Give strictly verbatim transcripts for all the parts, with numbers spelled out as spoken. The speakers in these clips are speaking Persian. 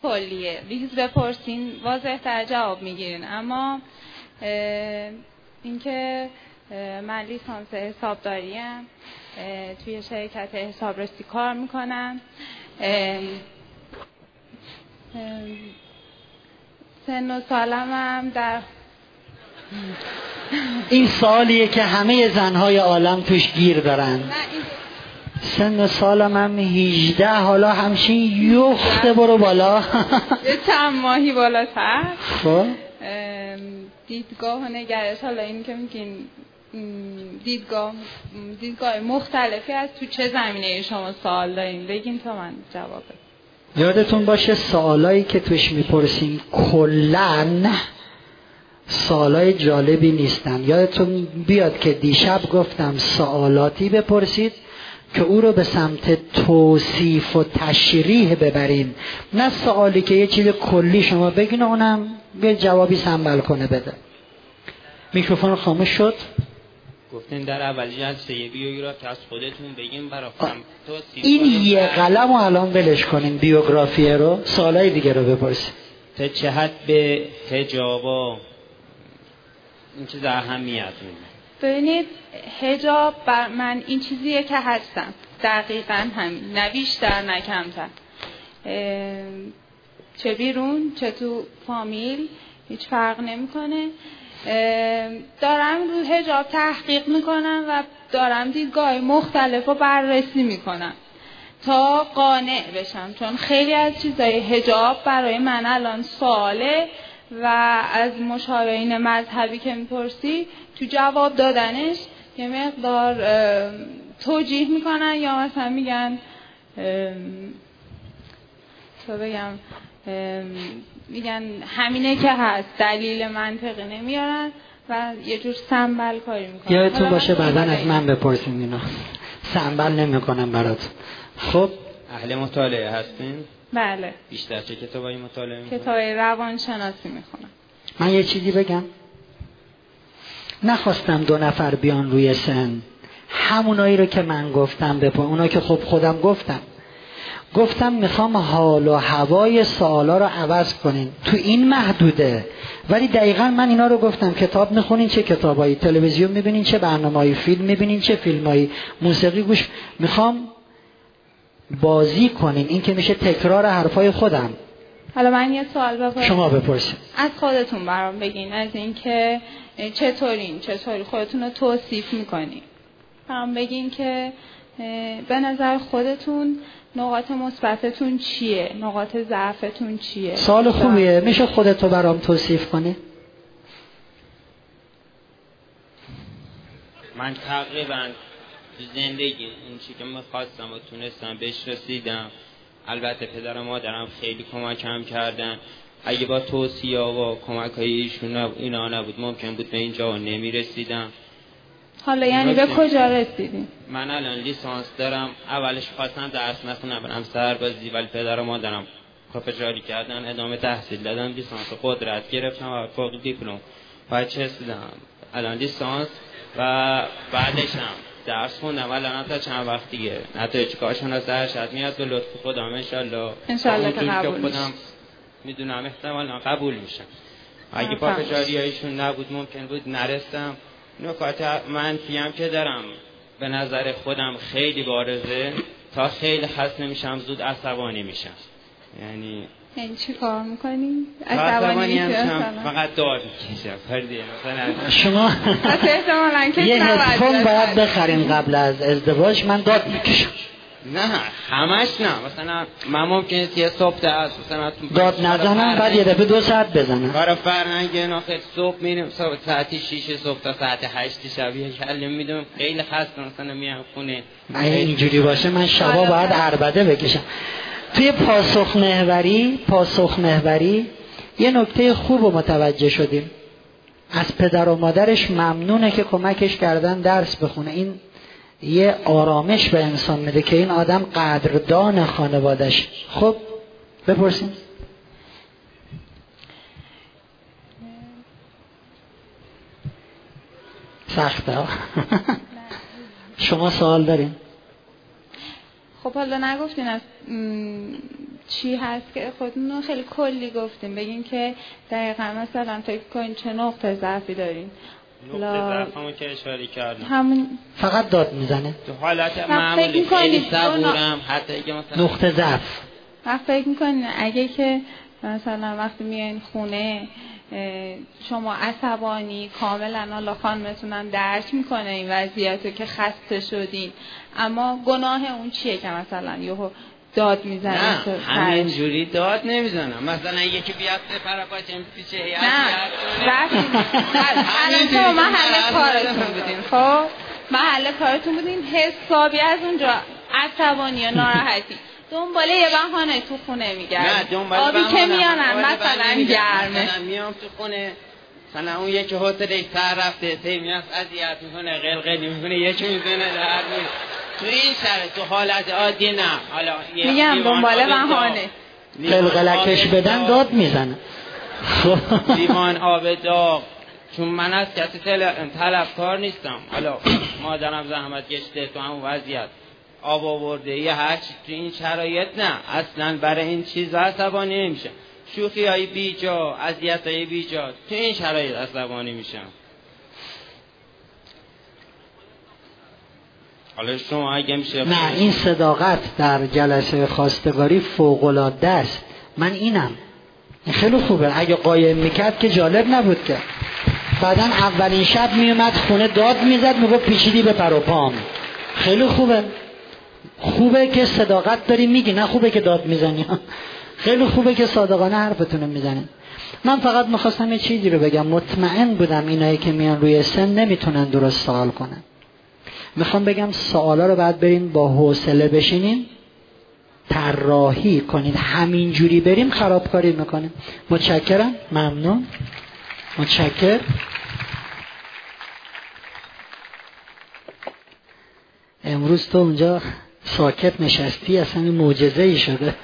کلیه، ریز بپرسین واضح تر جواب میگیرین. اما اینکه من لیسانس حسابداریم، توی شرکت حسابرسی کار میکنم، سن و سالم هم در این سوالیه که همه زنهای عالم توش گیر دارن. سن و سالم هم هجده، حالا همچین یخته برو بالا یه چند ماهی بالاتر. خب دیدگاه و نگرش، حالا این که میگین دیدگاه دیدگاه مختلفی از تو چه زمینه شما سوال دارین بگین تا من جواب بدم. یادتون باشه سوالایی که توش میپرسین کلن سوالای جالبی نیستن. یادتون بیاد که دیشب گفتم سوالاتی بپرسید که او رو به سمت توصیف و تشریح ببرین، نه سوالی که یه چیز کلی شما بگین و اونم به جوابی سنبل کنه بده. میکروفون خاموش شد. گفتین در اولی جلسه یه بیوگرافی از خودتون بگیم برای خودم. این یه قلم رو الان بلش کنین، بیوگرافی رو، سوالای دیگه رو بپرسین. تا چه حد به حجاب و این چیز اهمیت میده؟ ببینید حجاب بر من این چیزیه که هستم، دقیقاً همین، نه بیشتر نه کمتر، چه بیرون چه تو فامیل هیچ فرق نمیکنه. دارم رو حجاب تحقیق میکنم و دارم دیدگاه مختلف رو بررسی میکنم تا قانع بشم، چون خیلی از چیزای حجاب برای من الان سواله و از مشاورین مذهبی که میپرسی تو جواب دادنش یه مقدار توجیه میکنن یا مثلا میگن تو بگم میگن همینه که هست، دلیل منطقی نمیارن و یه جور سنبل کاری میکنن. یادتون باشه بعداً از من بپرسین اینا، سنبل نمیکنم برات. خب اهل مطالعه هستین؟ بله. بیشتر چه کتابایی مطالعه میکنین؟ کتابای روانشناسی میخونم. من یه چیزی بگم، نخواستم دو نفر بیان روی سن، همونایی رو که من گفتم بپن، اونا که خب خودم گفتم گفتم میخوام حال و هوای سوالا رو عوض کنین تو این محدوده، ولی دقیقا من اینا رو گفتم. کتاب میخونین، چه کتابایی، تلویزیون میبینین، چه برنامه‌ای، فیلم میبینین، چه فیلمایی، موسیقی گوش، میخوام بازی کنین. این که میشه تکرار حرفای خودم. حالا من یه سوال بپرسم. شما بپرسید. از خودتون برام بگین، از این که چطورین، چطوری خودتون رو توصیف میکنین. برام بگین که به نظر خودتون نقاط مثبتتون چیه، نقاط ضعفتون چیه. سوال خوبیه. میشه خودتو برام توصیف کنی؟ من تقریبا زندگی اون چی که میخواستم و تونستم بهش رسیدم. البته پدر و مادرم خیلی کمکم کردن. اگه با توصیه و کمک های ایشون اینا نبود ممکن بود به اینجا نمیرسیدم. حالا یعنی به کجا رسیدین؟ من الان لیسانس دارم. اولش خواستم درس نخونم برم سربازی، ولی پدر و مادرم پافشاری کردن ادامه تحصیل دادم. لیسانس قدرت گرفتم و فوق دیپلم بعد رسیدم الان لیسانس و بعدش هم درس خوندم. الان تا چند وقت دیگه نتایج کارشون از درشت میاد به لطف خودم ان شاء الله ان شاء الله که قبول خودم میدونم احتمالاً قبول میشم. اگه پافشاری هایشون نبود ممکن بود نرسم. نکات منفی هم که دارم به نظر خودم خیلی بارزه، تا خیلی خسته میشم زود عصبانی میشم. یعنی یعنی چی کار میکنی؟ عصبانی هم فقط داد میکشم فردی. مثلا شما یه هدفون باید بخرین قبل از ازدواج. من داد میکشم. نه همش نه، مثلا من ممکنه یه صبح درس مثلا داد نزنم بعد یه دفعه دو ساعت بزنم. برای فرهنگ ناخد صبح میرم ساعت شیش صبح تا ساعت هشت شب یه کلمه میدم خیلی خسته مثلا میام خونه. اگه اینجوری باشه من شبا باید عربده بکشم. توی پاسخ محوری پاسخ محوری یه نکته خوب رو متوجه شدیم. از پدر و مادرش ممنونه که کمکش کردن درس بخونه. این یه آرامش به انسان میده که این آدم قدردان خانوادش. خب بپرسیم. سخته. شما سوال دارین؟ خب حالا نگفتین از چی هست که خودتون رو خیلی کلی گفتیم، بگین که دقیقا مثلا فکر کنین چه نقطه ضعفی دارین. نقطه ضعفمو که اشاره کردم همون فقط داد میزنه تو حالت معمولی خیلی صبورم، حتی اگه مثلا نقطه ضعف. وقت فکر میکنین اگه که مثلا وقتی میایین خونه شما عصبانی کاملا حالا خانمتونم درک میکنه این وضعیتو که خسته شدین، اما گناه اون چیه که مثلا یهو داد میزنه؟ نه همینجوری داد نمیزنم، مثلا یکی بیاد سپر پاچم پیچه هیئت نه رفتیم الان تو محل کارتون بودین، خب محل کارتون بودین حسابی از اونجا عصبانی یا ناراحتی دنباله یه بهانه تو خونه میگردی. نه دنباله آبی که میانن مثلا گرمه، مثلا میام تو خونه مثلا اون یکی هتل سر رفته تی میاد اذیت میکنه قلقلی میکنه یکی میزنه در میره. تو این شرایط تو حالت عادی نه، حالا میگم دنباله بهانه قلقلکش بدن داد میزنه. لیوان آب داغ، چون من از کسی طلبکار نیستم، حالا مادرم زحمت کشیده تو همون وضعیت آب آورده یه هرچی تو این شرایط نه اصلا برای این چیز عصبانی نمیشه. شوخی های بی جا، اذیت های بی جا، تو این شرایط عصبانی میشم. حالا شما اگه میشه نه این صداقت در جلسه خواستگاری فوق‌العاده است. من اینم این خیلی خوبه، اگه قایم میکرد که جالب نبود که بعدن اولین شب میومد خونه داد میزد میگفت پیچیدی به پر و پام. خیلی خوبه، خوبه که صداقت داری میگی، نه خوبه که داد میزنی. خیلی خوبه که صادقانه حرفتونو میزنید. من فقط میخواستم یه چیزی رو بگم، مطمئن بودم اینایی که میان روی سن نمیتونن درست سوال کنن. میخوام بگم سوالا رو بعد بریم با حوصله بشینیم طراحی کنید، همین جوری بریم خرابکاری میکنیم. متشکرم، ممنون، متشکر. امروز تو اونجا ساکت نشستی، اصلا معجزه ای شده.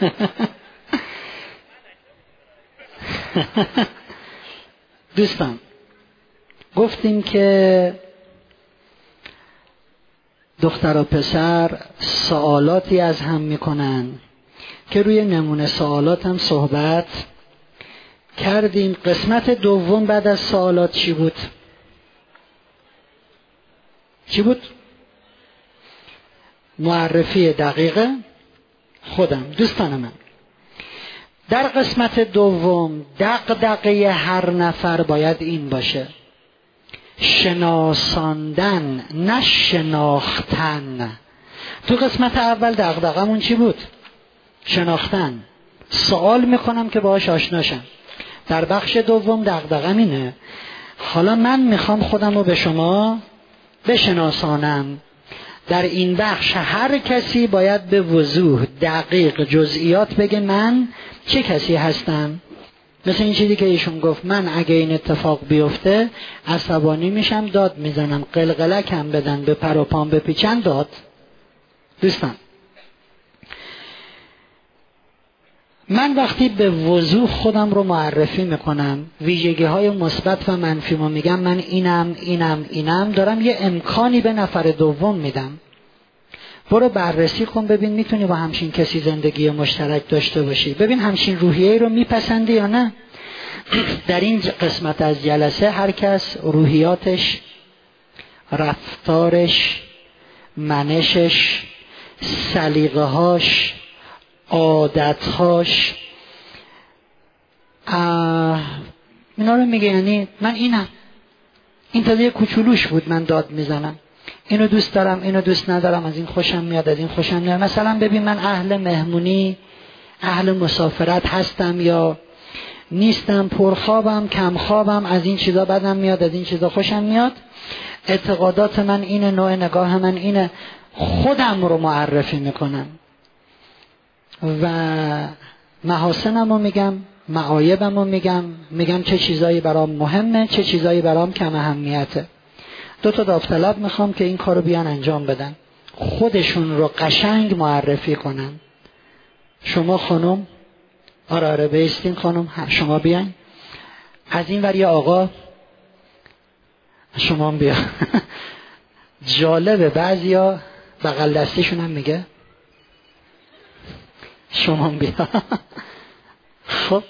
دوستان گفتیم که دختر و پسر سوالاتی از هم میکنن که روی نمونه سوالات هم صحبت کردیم. قسمت دوم بعد از سوالات چی بود؟ چی بود؟ معرفی دقیقه خودم. دوستان من در قسمت دوم دغدغه هر نفر باید این باشه: شناساندن نه شناختن. تو قسمت اول دغدغمون چی بود؟ شناختن. سوال میکنم که باهاش آشناشم. در بخش دوم دغدغم اینه حالا من میخوام خودم رو به شما بشناسانم. در این بخش هر کسی باید به وضوح دقیق جزئیات بگه من چه کسی هستم. مثل این چیزی که ایشون گفت، من اگه این اتفاق بیفته عصبانی میشم، داد میزنم، قلقلکم بدن، به پر و پام بپیچن، داد. دوستان من وقتی به وضوح خودم رو معرفی میکنم، ویژگی های مثبت و منفی رو میگم، من اینم اینم اینم، دارم یه امکانی به نفر دوم میدم. برو بررسی کن ببین میتونی با همچین کسی زندگی مشترک داشته باشی، ببین همچین روحیه‌ای رو میپسندی یا نه. در این قسمت از جلسه هر کس روحیاتش، رفتارش، منشش، سلیقه‌هاش، عادتهاش، اینا رو میگه. یعنی من اینم، این تازه کوچولوش بود من داد میزنم، اینو دوست دارم، اینو دوست ندارم، از این خوشم میاد، از این خوشم نمیاد. مثلا ببین من اهل مهمونی، اهل مسافرت هستم یا نیستم، پرخوابم، کم خوابم، از این چیزا بدم میاد، از این چیزا خوشم میاد. اعتقادات من اینه، نوع نگاه من اینه. خودم رو معرفی میکنم و محاسنم رو میگم، معایبم رو میگم، میگم چه چیزایی برام مهمه، چه چیزایی برام کم اهمیته. دو تا داوطلب میخوام که این کارو بیان انجام بدن، خودشون رو قشنگ معرفی کنن. شما خانم، آره آره بیستین خانم، شما بیان. از این ور یه آقا، شما هم بیا. جالبه بعضیا بغل دستیشون هم میگه شما بیا. خب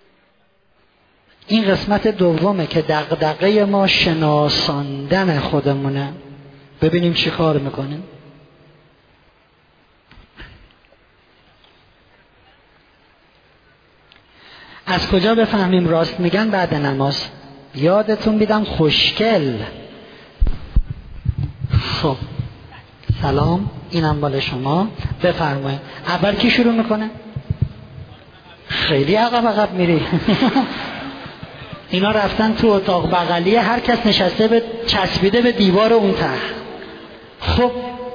این قسمت دومه که دغدغه ما شناساندن خودمونه. ببینیم چی کار میکنیم. از کجا بفهمیم راست میگن؟ بعد نماز. یادتون بیدم خوشگل. خب سلام، اینم مال شما، بفرمایید. اول کی شروع میکنه؟ خیلی عقب عقب میری. اینا رفتن تو اتاق بغلیه، هر کس نشسته به چسبیده به دیوار اون ته. خب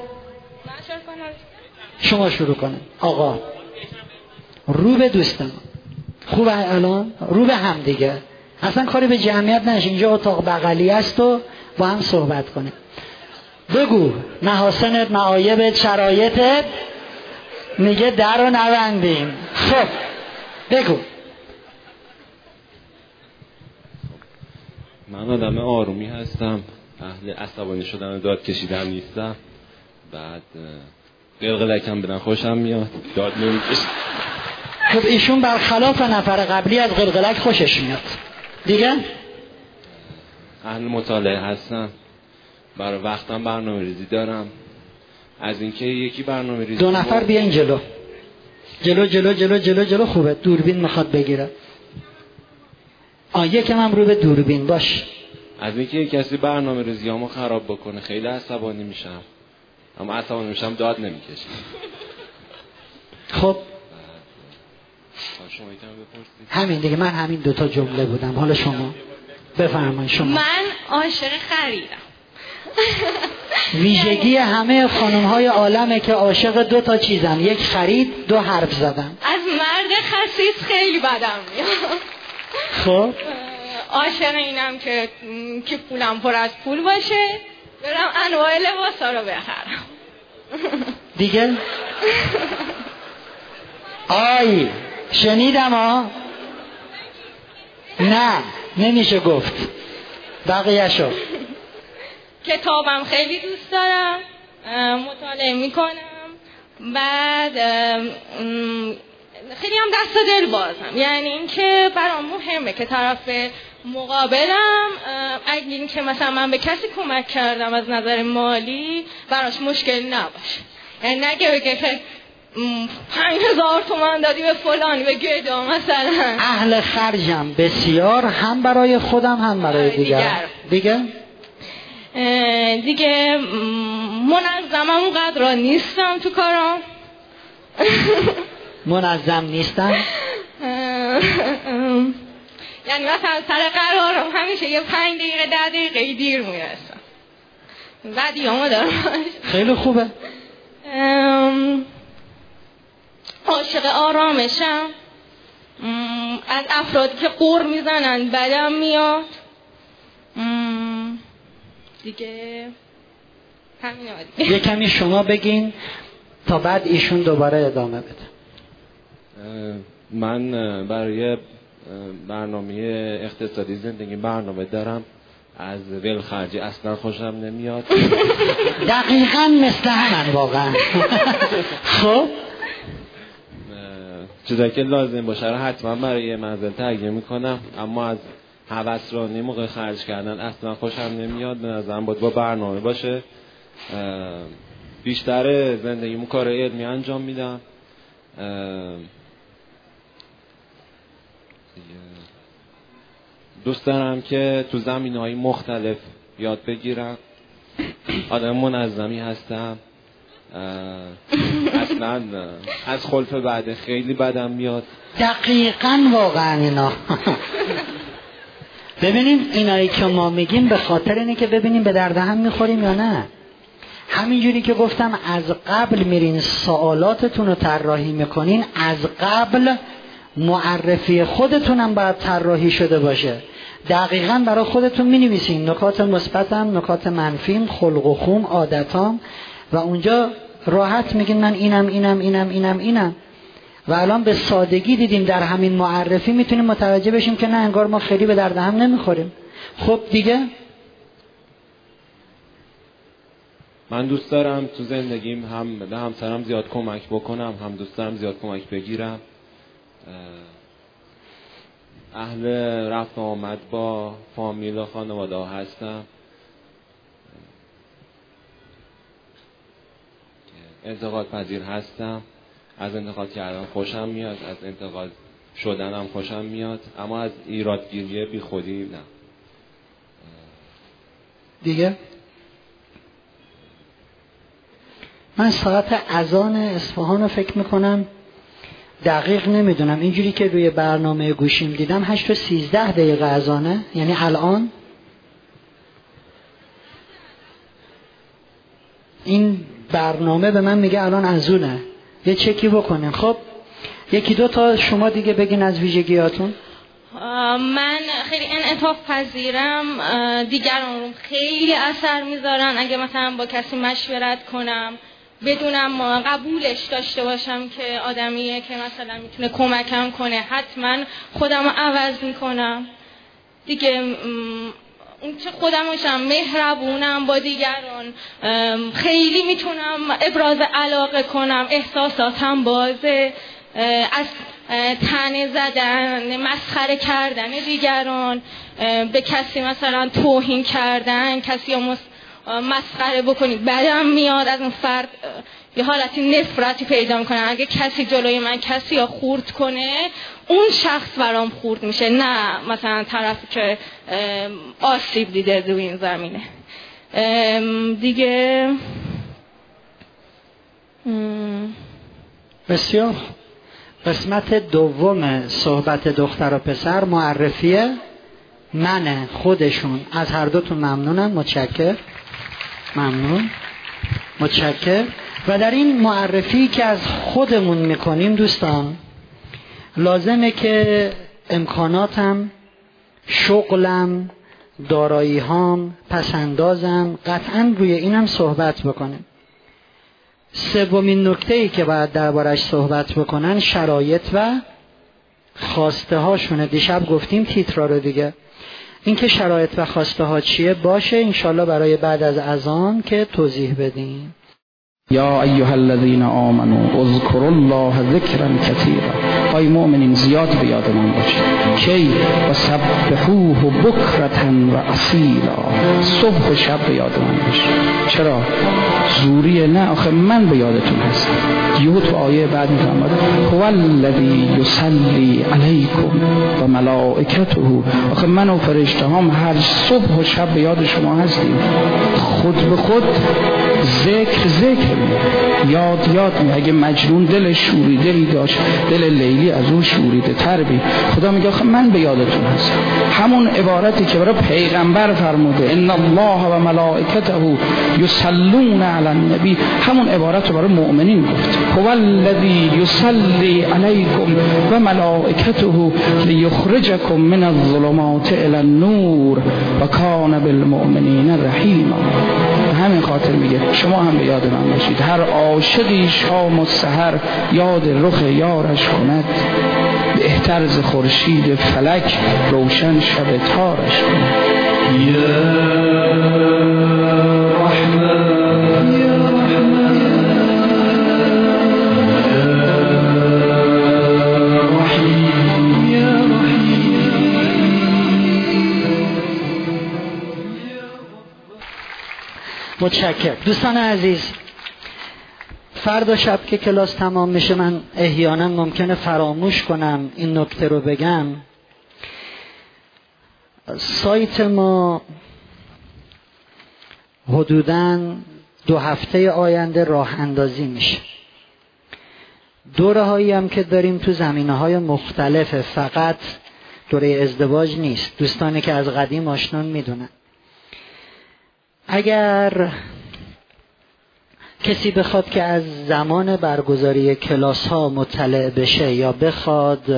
شما شروع کنید. آقا رو به دوستم. خوبه الان؟ رو به هم دیگه. اصلا کاری به جمعیت نشه، اینجا اتاق بغلی است و با هم صحبت کنیم. بگو محاسنت، معایبت، شرایطت. میگه در رو نبندیم. خب بگو. من آدم آرومی هستم، اهل عصبانی شدن و داد کشیدن نیستم. بعد قلقلکم بدن خوشم میاد، داد نمیکشم. خب ایشون برخلاف نفر قبلی از قلقلک خوشش میاد. دیگه اهل مطالعه هستم، برای وقتم برنامه ریزی دارم. از اینکه یکی برنامه ریزی دو نفر بیاین جلو جلو جلو جلو جلو جلو. خوبه، دوربین میخواد بگیره. آ یکم هم رو به دوربین باش. از اینکه یک کسی برنامه ریزیامو خراب بکنه خیلی عصبانی میشم، اما عصبانی میشم داد نمیکشم. خب شما یکم بپرسید. همین دیگه، من همین دوتا جمله بودم. حالا شما بفرمایید. شما. من عاشق خریدم. ویژگی همه خانم‌های عالمه که عاشق دو تا چیزن، یک خرید، دو حرف زدن. از مرد خسیس خیلی بدم میاد. خب عاشق اینم که که پولم پر از پول باشه، برم انواع لباسا رو بخرم. دیگه آی شنیدم ها. نه نمیشه گفت. بقیه شو. کتابم خیلی دوست دارم، مطالعه میکنم. بعد خیلی هم دست و دل بازم، یعنی اینکه برام مهمه که طرف مقابلم اگه این که مثلا من به کسی کمک کردم از نظر مالی براش مشکل نباشه. یعنی نگه بگه که پنج هزار تومن دادی به فلانی به گدا مثلا. اهل خرجم بسیار، هم برای خودم هم برای دیگر. دیگه دیگه منظمم اونقدر نیستم تو کارم. منظم نیستم یعنی مثلا سر قرارم همیشه یه پنج دقیقه ده دقیقه دیر میرسم. بعدی همه دارم. خیلی خوبه. عاشق آرامشم. از افرادی که قور میزنن بدم میاد. دیگه همینه دیگه. یه کمی شما بگین تا بعد ایشون دوباره ادامه بده. من برای برنامه اقتصادی زندگی برنامه دارم. از ول خرجی اصلا خوشم نمیاد. دقیقاً مثل همن واقعا. خب چیزایی که لازم باشه رو حتما برای منزل تهیه میکنم، اما از هوسرانی موقع خرج کردن اصلا خوشم نمیاد. به نظرم باید با برنامه باشه. بیشتر زندگیمو کار علمی انجام میدم. دوست دارم که تو زمینهای مختلف یاد بگیرم. آدم منظمی هستم. اصلا از خلف بعد خیلی بدم میاد. دقیقاً واقعا اینا. ببینیم اینایی که ما میگیم به خاطر اینه که ببینیم به درد هم میخوریم یا نه. همینجوری که گفتم از قبل میرین سوالاتتون رو طراحی میکنین، از قبل معرفی خودتونم باید طراحی شده باشه. دقیقاً برای خودتون مینویسین نکات مثبتم، نکات منفیم، خلق و خوم، عادتام، و اونجا راحت میگین من اینم اینم اینم اینم اینم. و الان به سادگی دیدیم در همین معرفی میتونیم متوجه بشیم که نه، انگار ما خیلی به درد هم نمیخوریم. خب دیگه من دوست دارم تو زندگیم هم به همسرم زیاد کمک بکنم، هم دوست دارم زیاد کمک بگیرم. اهل رفت و آمد با فامیل و خانواده ها هستم. انتقاد پذیر هستم. از انتقاد کردن خوشم میاد، از انتقاد شدنم خوشم میاد، اما از ایرادگیری بی خودی نه. دیگه من ساعت اذان اصفهان رو فکر میکنم دقیق نمیدونم، اینجوری که روی برنامه گوشیم دیدم هشت و سیزده دقیقه اذانه، یعنی الان این برنامه به من میگه الان اذونه. یه چکی بکنیم. خب یکی دو تا شما دیگه بگین از ویژگیاتون. من خیلی انعطاف پذیرم، دیگران رو خیلی اثر میذارن. اگه مثلا با کسی مشورت کنم بدونم قبولش داشته باشم که آدمیه که مثلا میتونه کمکم کنه، حتما خودم رو عوض میکنم دیگه. اون چه خودم باشم مهربونم با دیگران، خیلی میتونم ابراز علاقه کنم، احساساتم بازه، از طعنه زدن، مسخره کردن دیگران، به کسی مثلا توهین کردن، کسی رو مسخره بکنید بدم میاد از اون فرد، یه حالتی نفرتی پیدا میکنم. اگه کسی جلوی من کسی رو خورد کنه اون شخص برام خورد میشه، نه مثلا طرفی که آسیب دیده دو این زمینه دیگه. بسیار. قسمت دوم صحبت دختر و پسر معرفیه منه، خودشون. از هر دوتون ممنونم. متشکر. ممنون. متشکر. و در این معرفی که از خودمون میکنیم دوستان لازمه که امکاناتم، شغلم، دارایی‌هام، پسندازم قطعاً روی اینم صحبت بکنیم. سومین نکته‌ای که باید دربارش صحبت بکنن شرایط و خواسته هاشونه. دیشب گفتیم تیترا رو دیگه. این که شرایط و خواسته ها چیه باشه انشالله برای بعد از اذان که توضیح بدیم. یا ایها الذین آمنوا اذکروا الله ذکرا کثیرا. ای مؤمنین زیاد به یاد من باشید. کی و سبحوه بکرة و اصیلا. صبح و شب به یاد من باشید. چرا؟ زوریه نه، آخه من به یادتون هستم. یهو تو آیه بعد میفرماد هو الذی یصلی علیکم و ملائکته. آخه من و فرشته هم هر صبح و شب به یاد شما هستیم. خود به خود ذکر ذکر می یاد یاد می. اگه مجنون دل شوریده‌ای داشت، دل لیلی از اون شوریده تر بی. خدا میگه آخه من به یادتون هستم. همون عبارتی که برای پیغمبر فرموده ان الله و ملائکته یصلون علی النبی، همون عبارت رو برای مؤمنین گفت. هو الذی یصلی علیکم و ملائکته لیخرجکم من الظلمات الی النور و کان بالمؤمنین رحیما. همین خاطر میگه شما هم به یاد من باشید. هر عاشقی شام و سحر یاد رخ یارش کند، بهتر ز خورشید فلک روشن شب تارش کند. یا رحمان یا رحمان یا رحیم یا رحیم. متشکر. دوستان عزیز، فردا شب که کلاس تمام میشه من احیانا ممکنه فراموش کنم این نکته رو بگم. سایت ما حدوداً دو هفته آینده راه اندازی میشه. دوره هایی هم که داریم تو زمینه های مختلف، فقط دوره ازدواج نیست. دوستانی که از قدیم آشنان میدونن. اگر کسی بخواد که از زمان برگزاری کلاس ها مطلع بشه یا بخواد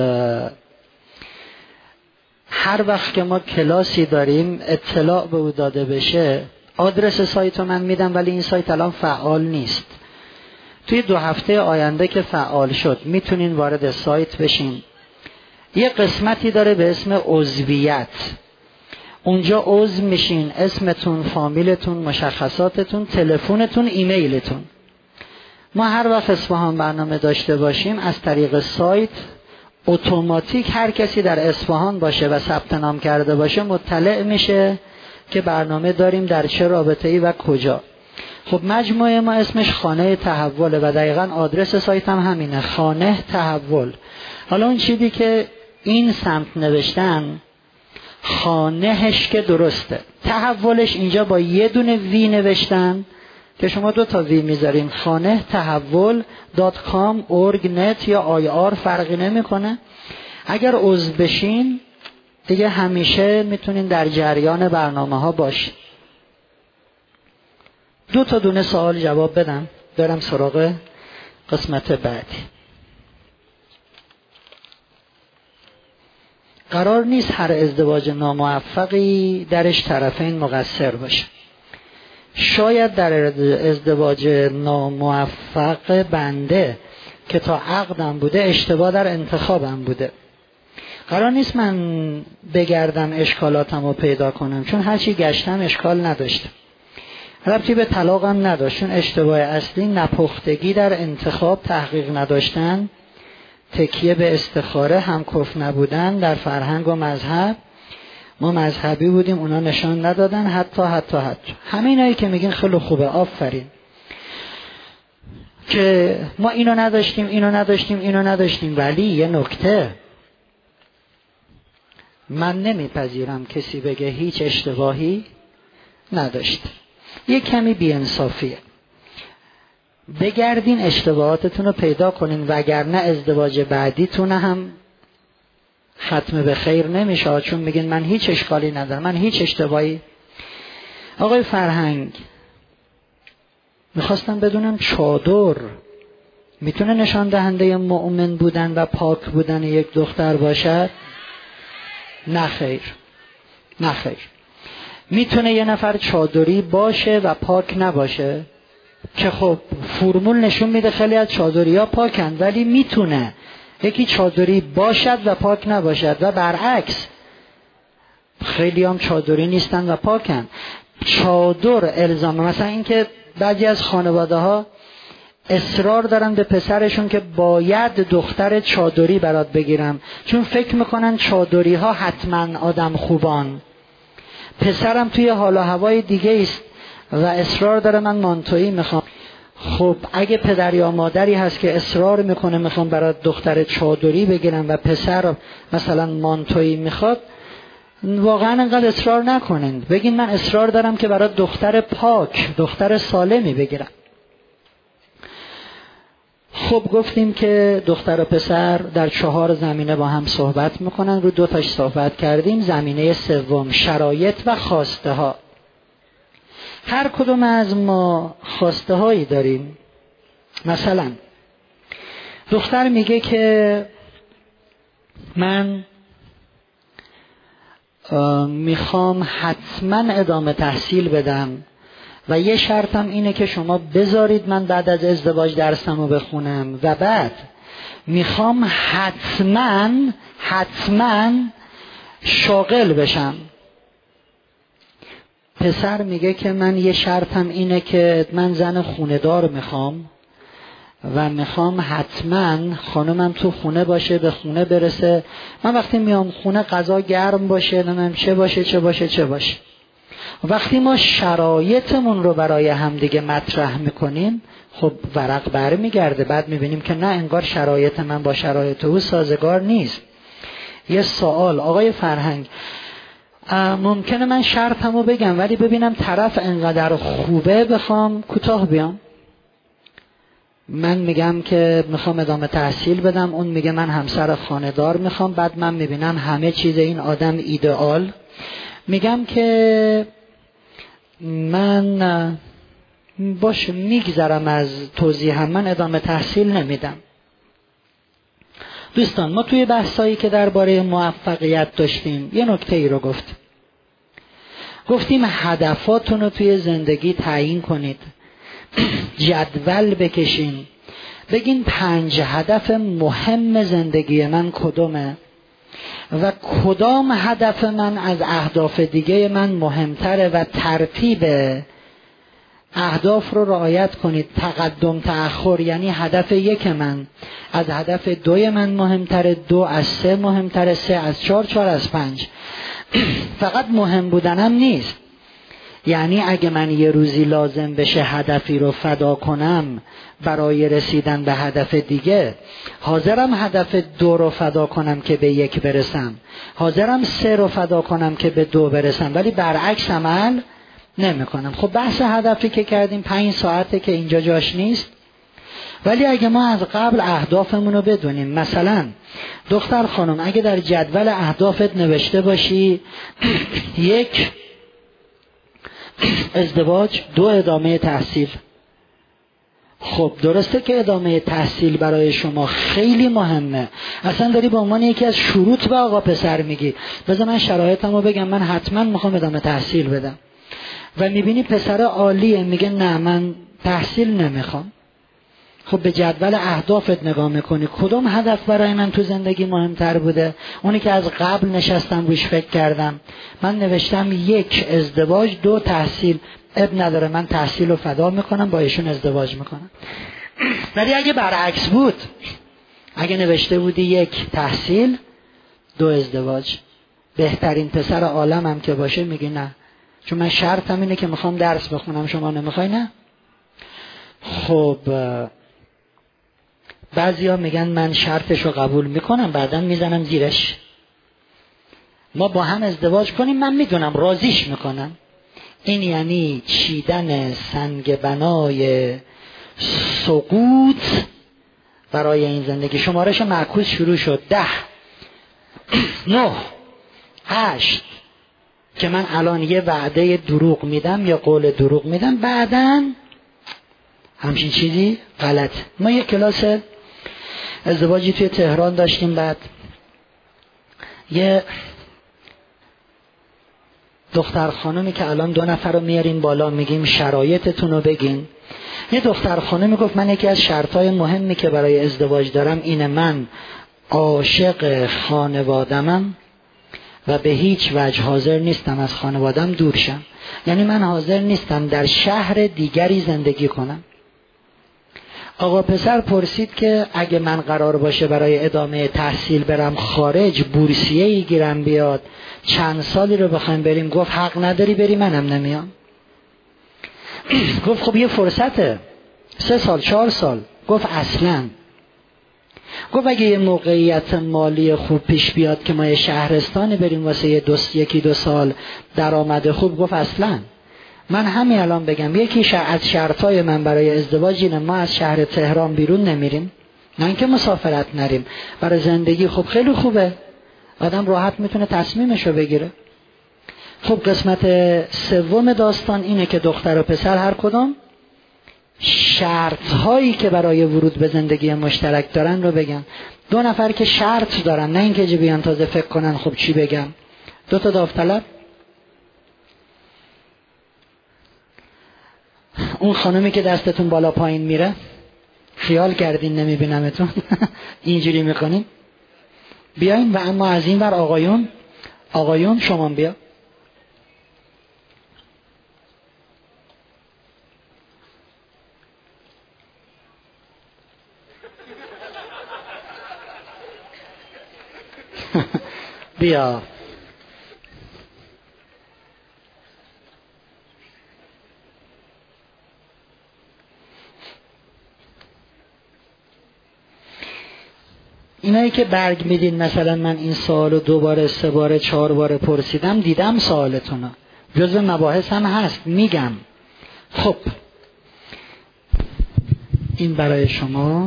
هر وقت که ما کلاسی داریم اطلاع به او داده بشه، آدرس سایت رو من میدم، ولی این سایت الان فعال نیست. توی دو هفته آینده که فعال شد میتونین وارد سایت بشین. یه قسمتی داره به اسم عضویت. اونجا عضو میشین، اسمتون، فامیلتون، مشخصاتتون، تلفنتون، ایمیلتون. ما هر وقت اصفهان برنامه داشته باشیم از طریق سایت اتوماتیک هر کسی در اصفهان باشه و ثبت نام کرده باشه مطلع میشه که برنامه داریم در چه رابطه‌ای و کجا. خب مجموعه ما اسمش خانه تحوله و دقیقاً آدرس سایت هم همینه، خانه تحول. حالا اون چیزی که این سمت نوشتن خانهش که درسته، تحولش اینجا با یه دونه وی نوشتن که شما دو تا وی میذارین، خانه تحول دات کام اورگ نت یا آی آر فرقی نمیکنه. اگر عضو بشین دیگه همیشه میتونین در جریان برنامه ها باشین. دو تا دونه سوال جواب بدم برم سراغ قسمت بعدی. قرار نیست هر ازدواج ناموفقی درش طرفین مقصر باشه. شاید در ازدواج ناموفق بنده که تا عقدم بوده اشتباه در انتخابم بوده. قرار نیست من بگردم اشکالاتم رو پیدا کنم، چون هرچی گشتم اشکال نداشتم، ربطی به طلاقم نداشت، چون اشتباه اصلی نپختگی در انتخاب، تحقیق نداشتن، تکیه به استخاره، هم کف نبودن در فرهنگ و مذهب. ما مذهبی بودیم اونا نشان ندادن، حتی حتی حتی همه اینایی که میگین خیلی خوبه، آفرین، که ما اینو نداشتیم اینو نداشتیم اینو نداشتیم. ولی یه نکته، من نمیپذیرم کسی بگه هیچ اشتباهی نداشت. یه کمی بی‌انصافیه. بگردین اشتباهاتتون رو پیدا کنین، وگرنه ازدواج بعدیتون هم ختم به خیر نمیشه، چون میگین من هیچ اشکالی ندارم، من هیچ اشتباهی. آقای فرهنگ، میخواستم بدونم چادر میتونه نشان دهنده مؤمن بودن و پاک بودن یک دختر باشد؟ نه خیر، نه خیر. میتونه یه نفر چادری باشه و پاک نباشه؟ که خب فرمول نشون میده خیلی از چادری ها پاکن، ولی میتونه یکی چادری باشد و پاک نباشد و برعکس خیلی هم چادری نیستن و پاکن. چادر الزامه. مثلا اینکه بعضی از خانواده ها اصرار دارن به پسرشون که باید دختر چادری برات بگیرم، چون فکر میکنن چادری ها حتما آدم خوبان. پسرم توی حال و هوای دیگه است و اصرار داره من مانتویی میخوام. خب اگه پدر یا مادری هست که اصرار میکنه میخوام برات دختر چادری بگیرم و پسر مثلا مانتویی میخواد، واقعا انقدر اصرار نکنین، بگین من اصرار دارم که برات دختر پاک، دختر سالمی بگیرم. خب گفتیم که دختر و پسر در چهار زمینه با هم صحبت میکنن، رو دو تاش صحبت کردیم. زمینه سوم شرایط و خواسته ها. هر کدوم از ما خواسته هایی داریم. مثلا دختر میگه که من میخوام حتما ادامه تحصیل بدم و یه شرطم اینه که شما بذارید من بعد از ازدواج درسمو بخونم و بعد میخوام حتما حتما شاغل بشم. پسر میگه که من یه شرطم اینه که من زن خونه دار میخوام و میخوام حتما خانمم تو خونه باشه، به خونه برسه، من وقتی میام خونه غذا گرم باشه، نمیم چه باشه چه باشه چه باشه. وقتی ما شرایطمون رو برای همدیگه مطرح میکنیم، خب ورق بر میگرده، بعد میبینیم که نه، انگار شرایط من با شرایط او سازگار نیست. یه سوال، آقای فرهنگ، ممکنه من شرطمو بگم ولی ببینم طرف انقدر خوبه بخوام کوتاه بیام. من میگم که میخوام ادامه تحصیل بدم، اون میگه من همسر خانه‌دار میخوام، بعد من میبینم همه چیز این آدم ایدئال، میگم که من باشه میگذرم از توضیحم، من ادامه تحصیل نمیدم. دوستان، ما توی بحثایی که درباره موفقیت داشتیم یه نکته ای رو گفتیم. گفتیم هدفاتون رو توی زندگی تعیین کنید، جدول بکشین، بگین پنج هدف مهم زندگی من کدومه. و کدام هدف من از اهداف دیگه من مهمتره و ترتیب اهداف رو رعایت کنید. تقدم تأخر یعنی هدف یک من از هدف دوی من مهمتره، دو از سه مهمتره، سه از چهار، چهار از پنج. فقط مهم بودنم نیست، یعنی اگه من یه روزی لازم بشه هدفی رو فدا کنم برای رسیدن به هدف دیگه، حاضرم هدف دو رو فدا کنم که به یک برسم، حاضرم سه رو فدا کنم که به دو برسم، ولی برعکس عمل نمی کنم. خب بحث هدفی که کردیم پنج ساعته که اینجا جاش نیست، ولی اگه ما از قبل اهدافمون رو بدونیم، مثلا دختر خانم اگه در جدول اهدافت نوشته باشی یک ازدواج، دو ادامه تحصیل، خب درسته که ادامه تحصیل برای شما خیلی مهمه، اصلا داری به عنوان یکی از شروط به آقا پسر میگی بذار من شرایطمو بگم، من حتما میخوام ادامه تحصیل بدم، و میبینی پسر عالیه میگه نه من تحصیل نمیخوام. خب به جدول اهدافت نگاه میکنی، کدوم هدف برای من تو زندگی مهمتر بوده؟ اونی که از قبل نشستم روش فکر کردم، من نوشتم یک ازدواج، دو تحصیل، اب نداره من تحصیل رو فدا میکنم با ایشون ازدواج میکنم. ولی اگه برعکس بود، اگه نوشته بودی یک تحصیل دو ازدواج، بهترین پسر عالمم که باشه میگی نه چون من شرطم اینه که میخوام درس بخونم، شما نمیخوای؟ نه. خب بعضیا میگن من شرطشو قبول میکنم بعداً میزنم زیرش، ما با هم ازدواج کنیم من میدونم راضیش میکنم. این یعنی چیدن سنگ بنای سقوط برای این زندگی. شمارش معکوس شروع شد، ده نه هشت، که من الان یه وعده دروغ میدم یا قول دروغ میدم، بعداً همچین چیزی غلط. ما یه کلاس ازدواجی توی تهران داشتیم، بعد یه دختر خانمی که الان دو نفر رو میاریم بالا میگیم شرایطتون رو بگین، یه دختر خانمی گفت من یکی از شرطای مهمی که برای ازدواج دارم اینه من عاشق خانوادمم و به هیچ وجه حاضر نیستم از خانوادم دور شم، یعنی من حاضر نیستم در شهر دیگری زندگی کنم. آقا پسر پرسید که اگه من قرار باشه برای ادامه تحصیل برم خارج، بورسیه‌ای گیرم بیاد، چند سالی رو بخوایم بریم؟ گفت حق نداری بری، منم نمیام. گفت خب یه فرصته، سه سال چهار سال. گفت اصلا. گفت اگه یه موقعیت مالی خوب پیش بیاد که ما یه شهرستانی بریم واسه یه دوست یکی دو سال درآمد خوب، گفت اصلا. من همین الان بگم یکی از شرطای من برای ازدواج اینه ما از شهر تهران بیرون نمیریم، نه اینکه مسافرت نریم، برای زندگی خب خیلی خوبه، آدم راحت میتونه تصمیمشو بگیره. خب قسمت سوم داستان اینه که دختر و پسر هر کدام شرط هایی که برای ورود به زندگی مشترک دارن رو بگن. دو نفر که شرط دارن، نه اینکه چه بیان تازه فکر کنن خب چی بگم. دو تا داوطلب. اون خانمی که دستتون بالا پایین میره، خیال کردین نمیبینمتون اینجوری میکنین، بیاین. و اما از این ور آقایون، آقایون شما بیا. بیا. اینایی که برگ میدین، مثلا من این سوالو دو باره سه باره چهار باره پرسیدم، دیدم سوالتونو، جزء مباحث هم هست میگم. خب این برای شما،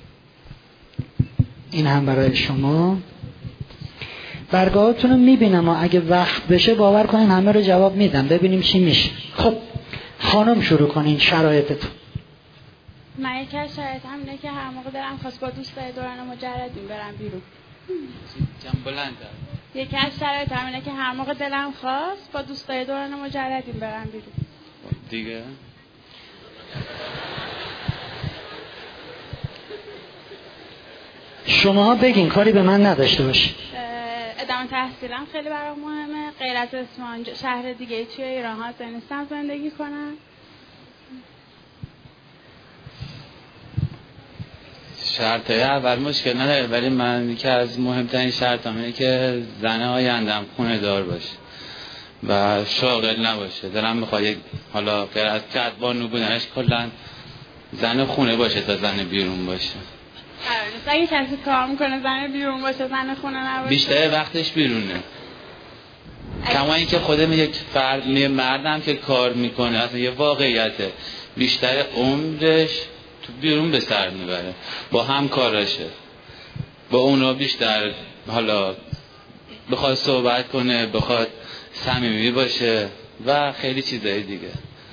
این هم برای شما. برگاهاتونو میبینم و اگه وقت بشه باور کنین همه رو جواب میدم، ببینیم چی میشه. خب خانم شروع کنین شرایطتون. من یکی از شرایطم اینه که هر موقع دلم خواست با دوستای دوران مجردیم برم بیرون. جنب بلنده. یکی از شرایطم اینه که هر موقع دلم خواست با دوستای دوران مجردیم برم بیرون. دیگه شما بگین، کاری به من نداشته باشید. ادامه تحصیلم خیلی برام مهمه. غیر از اصفهان شهر دیگه توی ایران حاضر نیستم زندگی کنم. شرط اول مشکل نداره، ولی من یکی از مهمترین شرطام اینه که زن آیندم خونه دار باشه و شاغل نباشه. دلم میخواد یک حالا غیر از کدبانو بودنش کلا زن خونه باشه تا زن بیرون باشه. اگه کسی کار میکنه زن بیرون باشه زن خونه نباشه بیشتر وقتش بیرونه. کما اینکه خودم یک فرد مردم که کار میکنه اصلا یه واقعیته، بیشتر عمرش تو بیرون به سر میبره با همکاراشه، با اونا بیشتر حالا بخواد صحبت کنه، بخواد صمیمی باشه و خیلی چیزای دیگه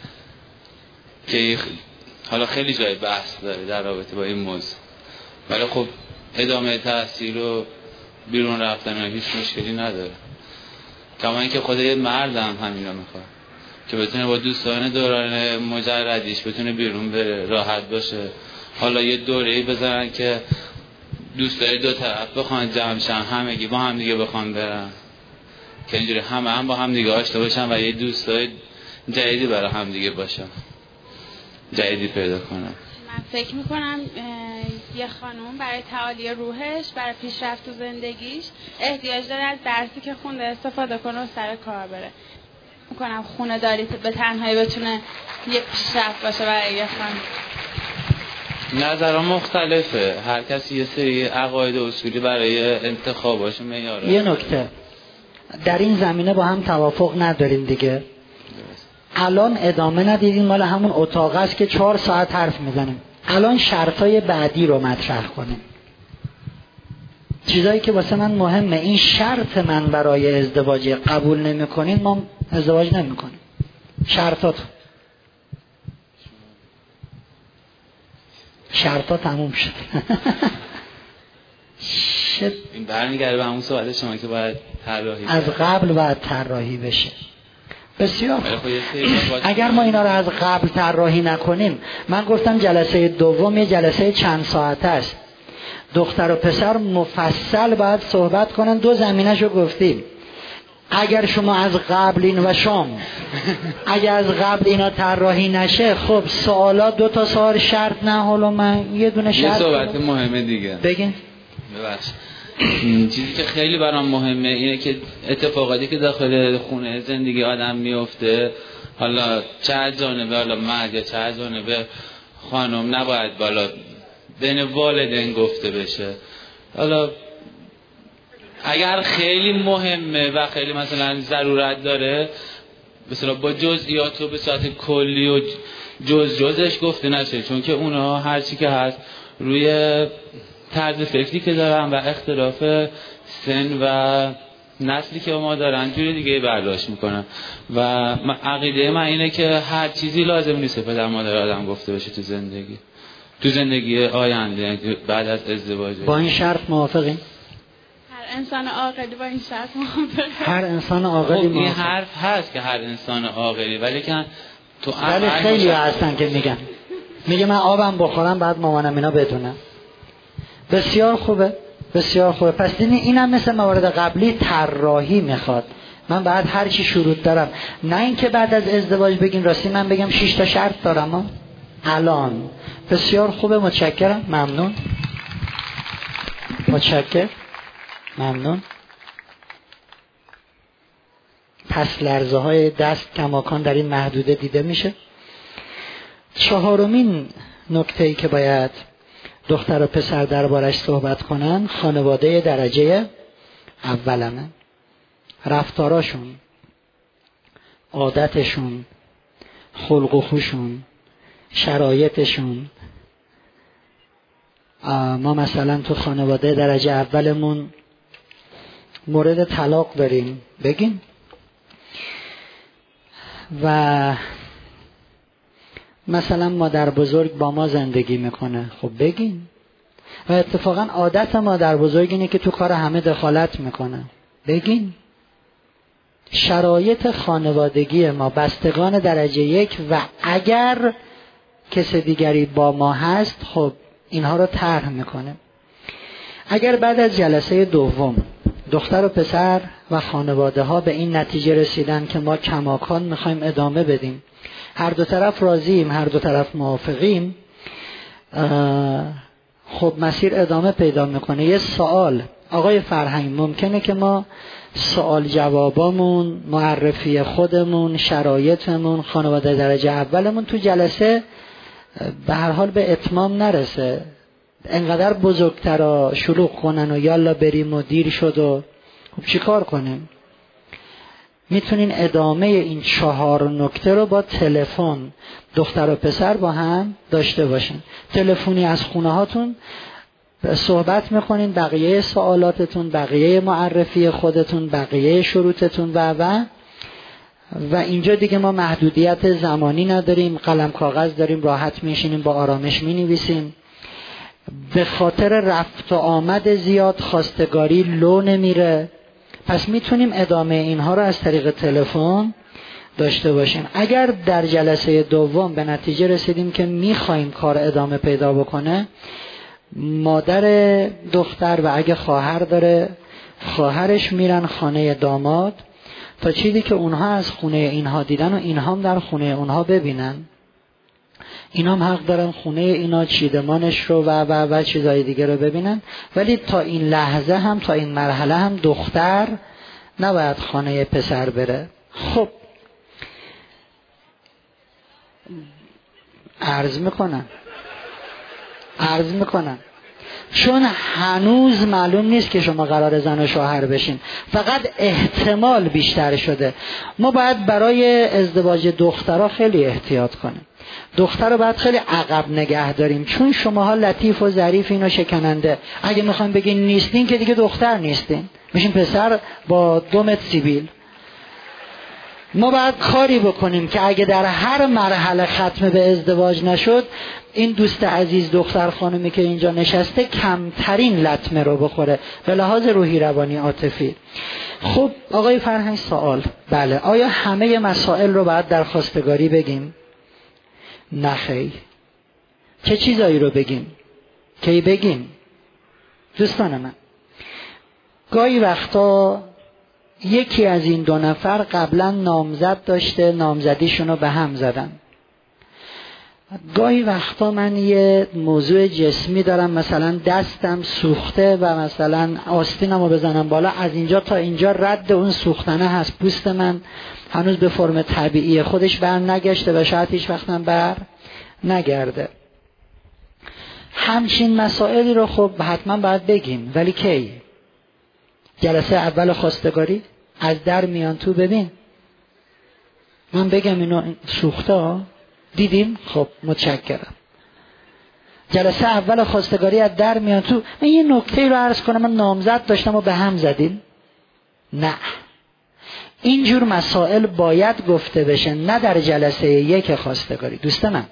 که حالا خیلی جای بحث داره در رابطه با این موضوع. ولی خب ادامه تحصیل و بیرون رفتن هیچ مشکلی نداره. کما اینکه خود یه مردم همین رو میخواد که بتونه با دوستان دوران مجردیش بتونه بیرون بره، راحت باشه. حالا یه دوره‌ای بذارن که دوستای دو طرف بخوان جمع شن، همگی با هم دیگه بخوان برن که اینجوری همه هم با هم دیگه آشنا باشن و یه دوستای جدیدی برای هم دیگه باشن، جدیدی پیدا کنن. من فکر میکنم یه خانوم برای تعالی روحش، برای پیشرفت تو زندگیش احتیاج داره از درسی که خونده استفاده کنه و سر کار بره. میکنم خونه داری به تنهایی بتونه یه پیشرفت باشه برای یه خانوم. نظرها مختلفه، هر کسی یه سری عقاید و اصولی برای انتخاباش میاره. یه نکته در این زمینه با هم توافق نداریم دیگه. الان ادامه ندیدیم، مال همون اتاق است که چهار ساعت حرف میزنیم. الان شرطای بعدی رو مطرح کنیم، چیزایی که واسه من مهمه. این شرط من برای ازدواج قبول نمی کنین ما ازدواج نمی کنیم. شرطات شرطات تموم شد. شد. این برمیگرده به همون سوال شما که باید طراحی از قبل باید طراحی بشه. بسیار خوب. اگر ما اینا رو از قبل طراحی نکنیم، من گفتم جلسه دوم یه جلسه چند ساعته است، دختر و پسر مفصل باید صحبت کنن. دو زمینه‌شو گفتیم. اگر شما از قبل این و شام اگر از قبل اینا طراحی نشه، خب سوالات دو تا سوال شرط نه، حالا من یه دونه شرط. یه صحبت مهمه دیگه بگین. ببخش. چیزی که خیلی برام مهمه اینه که اتفاقاتی که داخل خونه زندگی آدم میفته، حالا چه از جانبه حالا مرد یا چه از جانبه خانم، نباید بالا بین والدین گفته بشه. حالا اگر خیلی مهمه و خیلی مثلا ضرورت داره، مثلا با جزئیات و به صورت کلی و جز جزش گفته نشه، چون که اونا هر چی که هست روی طرز فکری که دارن و اختلاف سن و نسلی که ما دارن جوری دیگه برداشت میکنن. و عقیده من اینه که هر چیزی لازم نیست پدر مادر آدم گفته بشه تو زندگی تو زندگی آینده بعد از ازدواج. با این شرط موافقین؟ هر انسان عاقلی با این شرط موافقه. هر انسان عاقلی موافقه. این حرف هست که هر انسان عاقلی، ولی که تو ولی خیلی هستن که میگن میگه من آبم بخورم بعد مامانم اینا بدونم. بسیار خوبه، بسیار خوبه. پس دیدین اینم مثل موارد قبلی طراحی میخواد. من بعد هر چی شروط دارم، نه اینکه بعد از ازدواج بگین راستی من بگم شش تا شرط دارم ها. الان بسیار خوبه. متشکرم. ممنون. متشکر. ممنون. پس لرزه های دست کماکان در این محدوده دیده میشه. چهارمین نکته‌ای که باید دختر و پسر دربارش صحبت کنن، خانواده درجه اولمه. رفتاراشون، عادتشون، خلق و خوشون، شرایطشون. ما مثلا تو خانواده درجه اولمون مورد طلاق داریم، بگین. و مثلا مادر بزرگ با ما زندگی میکنه، خب بگین. و اتفاقا عادت مادر بزرگ اینه که تو کار همه دخالت میکنه، بگین. شرایط خانوادگی ما، بستگان درجه یک و اگر کس دیگری با ما هست، خب اینها رو طرح میکنه. اگر بعد از جلسه دوم دختر و پسر و خانواده ها به این نتیجه رسیدن که ما کماکان میخوایم ادامه بدیم. هر دو طرف راضییم، هر دو طرف موافقیم. خب مسیر ادامه پیدا میکنه. یه سوال آقای فرهنگ، ممکنه که ما سوال جوابامون، معرفی خودمون، شرایطمون، خانواده درجه اولمون تو جلسه به هر حال به اتمام نرسه، انقدر بزرگترا شلوغ کنن و یالا بریم و دیر شد و خب چی کار کنیم؟ میتونین ادامه این چهار نکته رو با تلفن دختر و پسر با هم داشته باشین. تلفنی از خونه هاتون صحبت میکنین، بقیه سوالاتتون، بقیه معرفی خودتون، بقیه شروطتون و و و اینجا دیگه ما محدودیت زمانی نداریم، قلم کاغذ داریم، راحت میشینیم، با آرامش مینویسیم. به خاطر رفت و آمد زیاد خواستگاری لو نمیره، پس میتونیم ادامه اینها رو از طریق تلفن داشته باشیم. اگر در جلسه دوم به نتیجه رسیدیم که میخوایم کار ادامه پیدا بکنه، مادر دختر و اگه خواهر داره خواهرش میرن خانه داماد تا چیزی که اونها از خونه اینها دیدن و اینها هم در خونه اونها ببینن. اینا هم حق دارن خونه اینا چیدمانش رو و و و چیزای دیگه رو ببینن، ولی تا این لحظه هم، تا این مرحله هم دختر نباید خانه پسر بره. خب عرض میکنم عرض میکنم چون هنوز معلوم نیست که شما قرار زن و شوهر بشین، فقط احتمال بیشتر شده. ما باید برای ازدواج دخترها خیلی احتیاط کنیم. دختر رو باید خیلی عقب نگه داریم، چون شماها لطیف و ظریفین و شکننده. اگه میخوایم بگین نیستین که دیگه دختر نیستین، میشین پسر با دو متر سیبیل. ما باید کاری بکنیم که اگه در هر مرحله ختم به ازدواج نشد، این دوست عزیز دختر خانمی که اینجا نشسته کمترین لطمه رو بخوره به لحاظ روحی، روانی، عاطفی. خب آقای فرهنگ سوال، بله، آیا همه مسائل رو باید در خواستگاری بگیم؟ نه خیر. چه چیزایی رو بگیم؟ کی بگیم؟ دوستان من، گاهی وقتا یکی از این دو نفر قبلا نامزد داشته، نامزدیشون رو به هم زدن. گاهی وقتا من یه موضوع جسمی دارم، مثلا دستم سوخته و مثلا آستینم رو بزنم بالا، از اینجا تا اینجا رد اون سوختنه هست، پوست من هنوز به فرم طبیعی خودش بر نگشته و شاید هیچ وقتم بر نگرده. همچین مسائلی رو خب حتما باید بگیم، ولی کی؟ جلسه اول خواستگاری از در میان تو. ببین من بگم اینو سوخته ها دیدیم، خب متشکرم. جلسه اول خواستگاری از در میان تو. من یه نکته رو عرض کنم، من نامزد داشتم و به هم زدیم. نه، اینجور مسائل باید گفته بشه، نه در جلسه یک خواستگاری. دوست من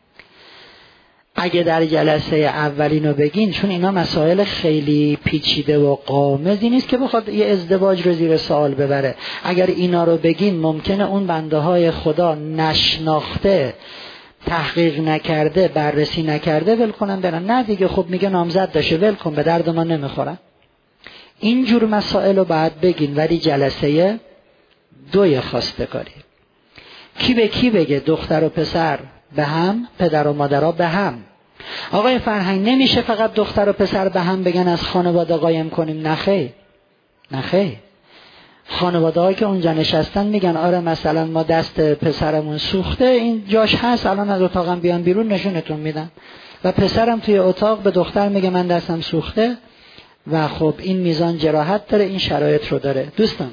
اگه در جلسه اولینو بگین، چون اینا مسائل خیلی پیچیده و غامضی نیست که بخواد یه ازدواج رو زیر سوال ببره. اگر اینا رو بگین ممکنه اون بنده های خدا نشناخته، تحقیق نکرده، بررسی نکرده ول کنن برن. نه دیگه، خب میگه نامزد داشته، ول کن، به درد ما نمیخورن. اینجور مسائل رو باید بگین، ولی جلسه دوی خواستگاری کی به کی بگه؟ دختر و پسر به هم، پدر و مادرها به هم. آقای فرهنگ نمیشه فقط دختر و پسر به هم بگن از خانواده قایم کنیم. نخیر نخیر. خانواده هایی که اونجا نشستن میگن آره مثلا ما دست پسرمون سوخته، این جاش هست، الان از اتاقم بیان بیرون نشونتون میدن. و پسرم توی اتاق به دختر میگه من دستم سوخته و خب این میزان جراحت داره، این شرایط رو داره. دوستان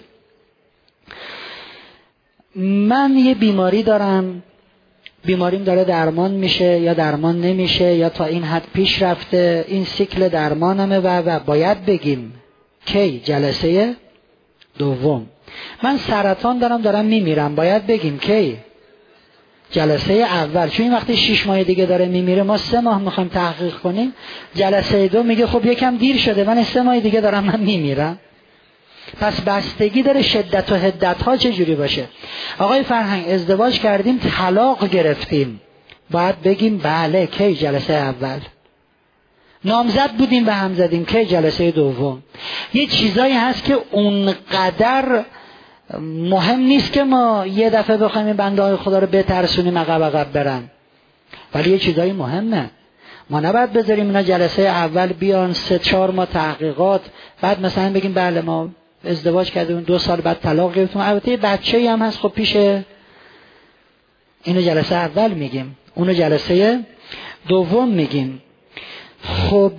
من یه بیماری دارم، بیماریم داره درمان میشه یا درمان نمیشه یا تا این حد پیش رفته، این سیکل درمانمه و و باید بگیم کی؟ جلسه دوم. من سرطان دارم دارم میمیرم، باید بگیم کی؟ جلسه اول. چون این وقتی شش ماه دیگه داره میمیره، ما سه ماه میخوایم تحقیق کنیم، جلسه دو میگه خب یکم دیر شده، من سه ماه دیگه دارم من میمیرم. پس بستگی داره شدت و حدت ها چجوری باشه. آقای فرهنگ ازدواج کردیم، طلاق گرفتیم، باید بگیم بله کی؟ جلسه اول. نامزد بودیم و هم زدیم که جلسه دوم. یه چیزایی هست که اونقدر مهم نیست که ما یه دفعه بخوایم این بنده های خدا رو بترسونیم عقب عقب برن، ولی یه چیزایی مهمه. ما نباید بذاریم اینا جلسه اول بیان سه چهار ماه تحقیقات، بعد مثلا بگیم بله ما ازدواج کردیم دو سال بعد طلاق گرفتیم. البته بچه‌ای هم هست خب پیشه، اینو جلسه اول میگیم، اونو جلسه دوم میگیم. خب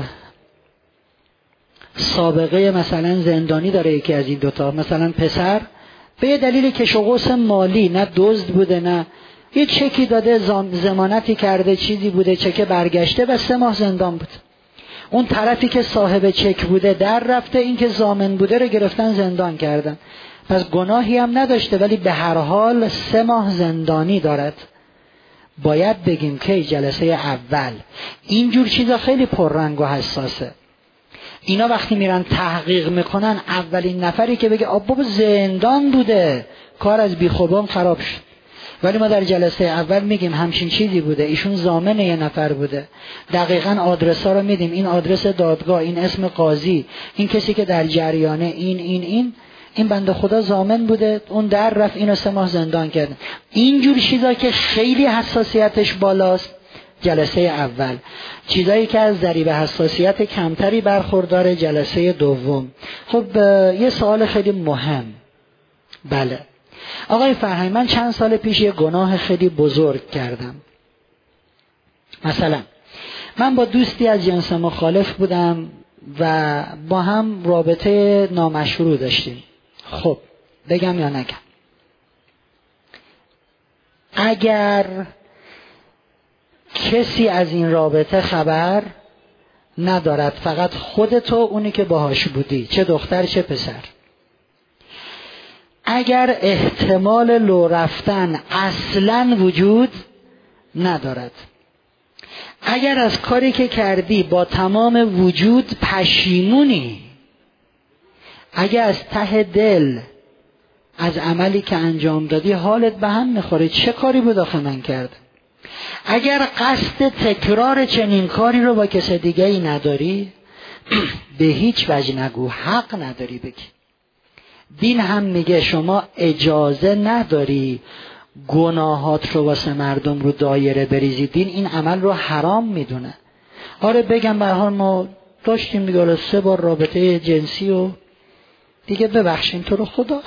سابقه مثلا زندانی داره یکی از این دوتا، مثلا پسر به یه دلیل کش و قوس مالی، نه دزد بوده نه یه چکی داده ضمانتی کرده چیزی بوده، چک برگشته و سه ماه زندان بود. اون طرفی که صاحب چک بوده در رفته، این که ضامن بوده رو گرفتن زندان کردن. پس گناهی هم نداشته ولی به هر حال سه ماه زندانی دارد. باید بگیم که جلسه اول اینجور چیزا خیلی پررنگ و حساسه. اینا وقتی میرن تحقیق میکنن اولین نفری که بگه آب بابا زندان بوده کار از بیخوبان خراب شد. ولی ما در جلسه اول میگیم همچین چیزی بوده، ایشون ضامن یه نفر بوده، دقیقاً آدرس ها رو میدیم، این آدرس دادگاه، این اسم قاضی، این کسی که در جریانه، این این این این بنده خدا ضامن بوده، اون در رفت اینو سه ماه زندان کرد. اینجور چیزا که خیلی حساسیتش بالاست جلسه اول. چیزایی که از ضریب حساسیت کمتری برخورداره جلسه دوم. خب یه سوال خیلی مهم. بله آقای فرهنگ، من چند سال پیش یه گناه خیلی بزرگ کردم. مثلا من با دوستی از جنس مخالف بودم و با هم رابطه نامشروع داشتیم. خب بگم یا نگم؟ اگر کسی از این رابطه خبر ندارد، فقط خودت و اونی که باهاش بودی، چه دختر چه پسر، اگر احتمال لو رفتن اصلاً وجود ندارد، اگر از کاری که کردی با تمام وجود پشیمونی، اگر از ته دل از عملی که انجام دادی حالت به هم میخوره چه کاری بود آخه من کردم، اگر قصد تکرار چنین کاری رو با کس دیگه ای نداری به هیچ وجه نگو، حق نداری بگی. دین هم میگه شما اجازه نداری گناهات رو واسه مردم رو دایره بریزی، دین این عمل رو حرام میدونه. آره بگم به هر حال ما داشتیم دیگه سه بار رابطه جنسی و دیگه ببخشین تو رو خدا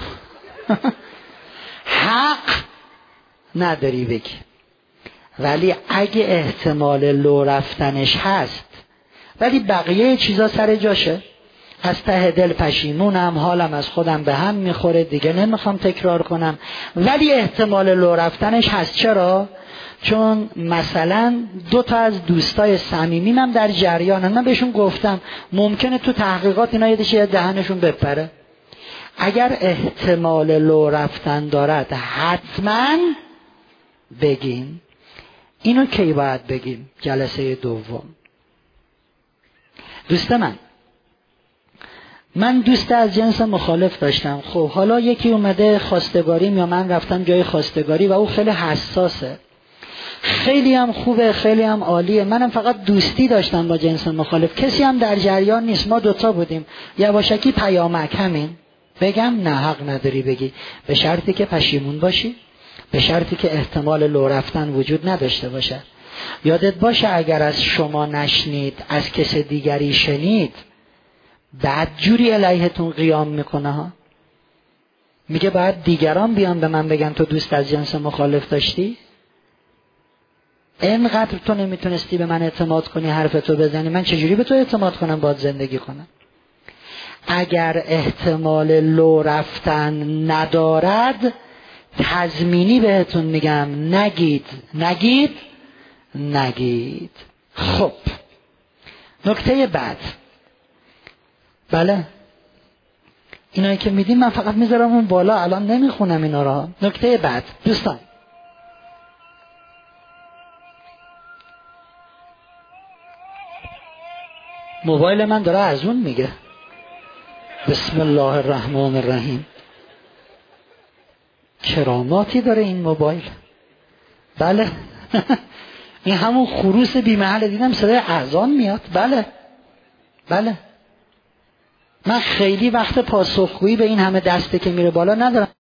حق نداری بگی. ولی اگه احتمال لو رفتنش هست ولی بقیه چیزا سر جاشه، از ته دل پشیمونم، حالم از خودم به هم میخوره، دیگه نمیخوام تکرار کنم، ولی احتمال لو رفتنش هست. چرا؟ چون مثلا دو تا از دوستای صمیمیم هم در جریانن، من بهشون گفتم ممکنه تو تحقیقات اینا یه دیشه دهنشون بپره. اگر احتمال لو رفتن دارد حتما بگیم. اینو کی باید بگیم؟ جلسه دوم. دوست من من دوست از جنس مخالف داشتم. خب حالا یکی اومده خواستگاریم یا من رفتم جای خواستگاری و او خیلی حساسه، خیلی هم خوبه، خیلی هم عالیه، منم فقط دوستی داشتم با جنس مخالف، کسی هم در جریان نیست، ما دوتا بودیم، یواشکی پیامک همین. بگم نه حق نداری بگی، به شرطی که پشیمون باشی، به شرطی که احتمال لو رفتن وجود نداشته باشه. یادت باشه اگر از شما نشنید از کس دیگری شنید بعد جوری علیهتون قیام میکنه ها. میگه بعد دیگران بیان به من بگن تو دوست از جنس مخالف داشتی؟ اینقدر تو نمیتونستی به من اعتماد کنی، حرف تو بزنی، من چجوری به تو اعتماد کنم باید زندگی کنم؟ اگر احتمال لو رفتن ندارد تضمینی بهتون میگم نگید نگید نگید. خب نکته بعد، بله اینایی که میدیم من فقط میذارم اون بالا، الان نمیخونم اینا را. نکته بعد دوستان، موبایل من داره از اون میگه. بسم الله الرحمن الرحیم. کراماتی داره این موبایل. بله این همون خروس بی‌محل. دیدم صدای اذان میاد. بله بله. من خیلی وقت پاسخگویی به این همه دسته که میره بالا ندارم.